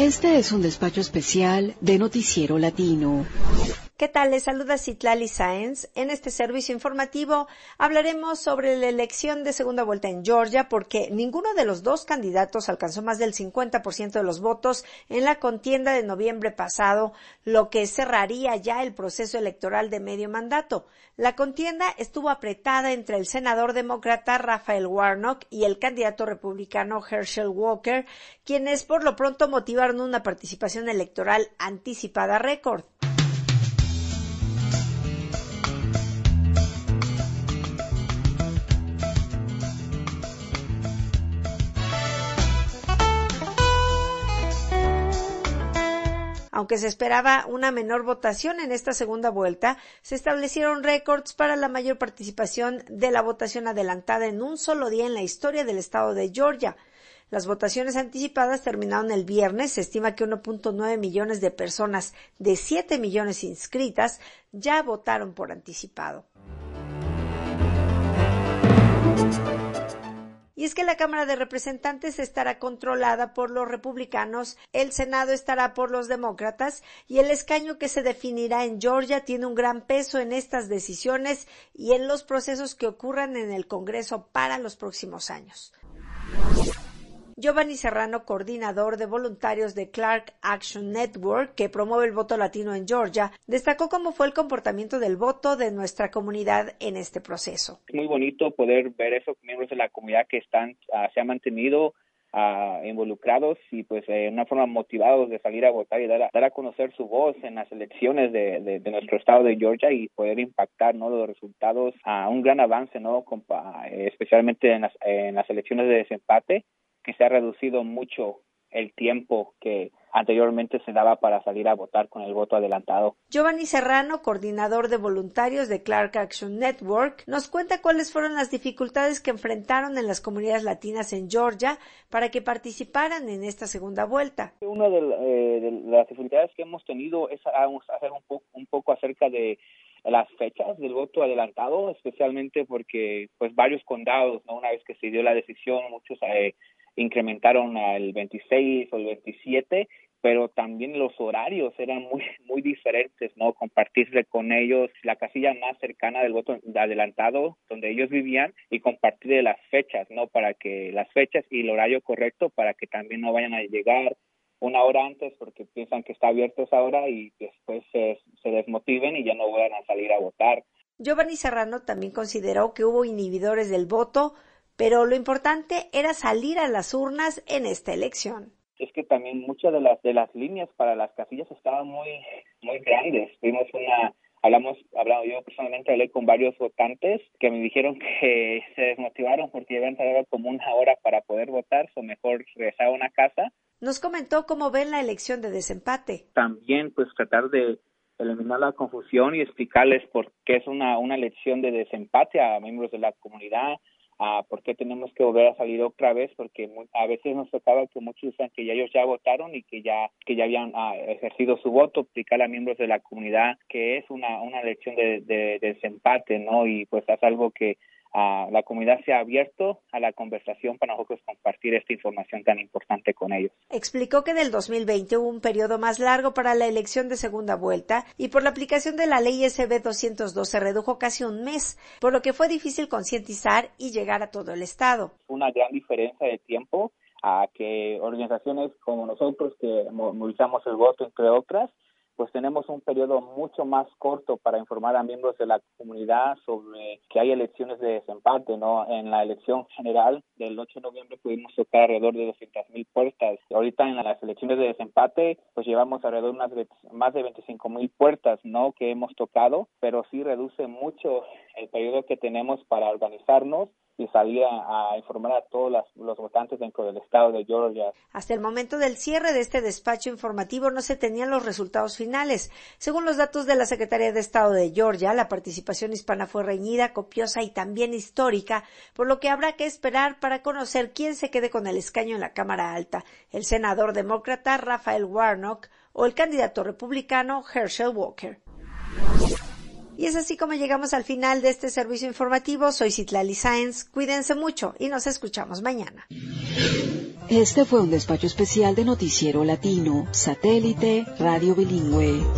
Este es un despacho especial de Noticiero Latino. ¿Qué tal? Les saluda Citlali Sáenz. En este servicio informativo hablaremos sobre la elección de segunda vuelta en Georgia porque ninguno de los dos candidatos alcanzó más del 50% de los votos en la contienda de noviembre pasado, lo que cerraría ya el proceso electoral de medio mandato. La contienda estuvo apretada entre el senador demócrata Raphael Warnock y el candidato republicano Herschel Walker, quienes por lo pronto motivaron una participación electoral anticipada récord. Aunque se esperaba una menor votación en esta segunda vuelta, se establecieron récords para la mayor participación de la votación adelantada en un solo día en la historia del estado de Georgia. Las votaciones anticipadas terminaron el viernes. Se estima que 1.9 millones de personas de 7 millones inscritas ya votaron por anticipado. Y es que la Cámara de Representantes estará controlada por los republicanos, el Senado estará por los demócratas y el escaño que se definirá en Georgia tiene un gran peso en estas decisiones y en los procesos que ocurran en el Congreso para los próximos años. Giovanni Serrano, coordinador de voluntarios de Clark Action Network, que promueve el voto latino en Georgia, destacó cómo fue el comportamiento del voto de nuestra comunidad en este proceso. Es muy bonito poder ver esos miembros de la comunidad que se han mantenido involucrados y pues de una forma motivados de salir a votar y dar a conocer su voz en las elecciones de nuestro estado de Georgia y poder impactar, ¿no?, los resultados a un gran avance, ¿no?, especialmente en las elecciones de desempate, que se ha reducido mucho el tiempo que anteriormente se daba para salir a votar con el voto adelantado. Giovanni Serrano, coordinador de voluntarios de Clark Action Network, nos cuenta cuáles fueron las dificultades que enfrentaron en las comunidades latinas en Georgia para que participaran en esta segunda vuelta. Una de las dificultades que hemos tenido es hacer un poco acerca de las fechas del voto adelantado, especialmente porque pues varios condados, ¿no?, una vez que se dio la decisión, muchos incrementaron al 26 o el 27, pero también los horarios eran muy diferentes, ¿no? Compartirle con ellos la casilla más cercana del voto adelantado donde ellos vivían y compartir las fechas, ¿no? Para que las fechas y el horario correcto para que también no vayan a llegar una hora antes porque piensan que está abierto esa hora y después se desmotiven y ya no vayan a salir a votar. Giovanni Serrano también consideró que hubo inhibidores del voto, pero lo importante era salir a las urnas en esta elección. Es que también muchas de las líneas para las casillas estaban muy grandes. Yo personalmente hablé con varios votantes que me dijeron que se desmotivaron porque habían tardado como una hora para poder votar, o mejor regresar a una casa. Nos comentó cómo ven la elección de desempate. También pues tratar de eliminar la confusión y explicarles por qué es una elección de desempate a miembros de la comunidad. ¿Por qué tenemos que volver a salir otra vez? Porque a veces nos tocaba que muchos decían que ya ellos ya votaron y que ya habían ejercido su voto, explicar a miembros de la comunidad que es una elección de desempate, ¿no? Y pues es algo que la comunidad se ha abierto a la conversación para nosotros compartir esta información tan importante con ellos. Explicó que en el 2020 hubo un periodo más largo para la elección de segunda vuelta y por la aplicación de la ley SB 202 se redujo casi un mes, por lo que fue difícil concientizar y llegar a todo el estado. Una gran diferencia de tiempo a que organizaciones como nosotros que movilizamos el voto, entre otras, pues tenemos un periodo mucho más corto para informar a miembros de la comunidad sobre que hay elecciones de desempate, ¿no? En la elección general del 8 de noviembre pudimos tocar alrededor de 200,000 puertas. Ahorita en las elecciones de desempate, pues llevamos alrededor de más de 25,000 puertas, ¿no?, que hemos tocado, pero sí reduce mucho el periodo que tenemos para organizarnos y salir a informar a todos los votantes dentro del estado de Georgia. Hasta el momento del cierre de este despacho informativo no se tenían los resultados finales. Según los datos de la Secretaría de Estado de Georgia, la participación hispana fue reñida, copiosa y también histórica, por lo que habrá que esperar para conocer quién se quede con el escaño en la Cámara Alta, el senador demócrata Raphael Warnock o el candidato republicano Herschel Walker. Y es así como llegamos al final de este servicio informativo. Soy Citlali Sáenz. Cuídense mucho y nos escuchamos mañana. Este fue un despacho especial de Noticiero Latino, Satélite Radio Bilingüe.